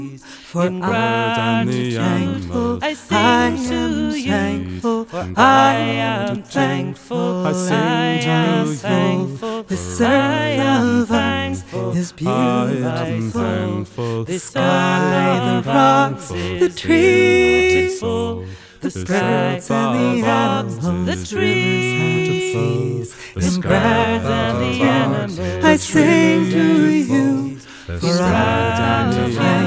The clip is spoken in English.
For in I am thankful, I I sing to am you. thankful, For I I am thankful, I sing I am to thankful, you. This I earth am of ours thankful, is I beautiful. am thankful. The This sky, earth the of rocks, ours the is trees, beautiful. the The birds sky, and the the rocks, animals, the rivers and trees, seas, the and birds birds and the and animals, I sing to trees, you, the for I am birds and the thankful.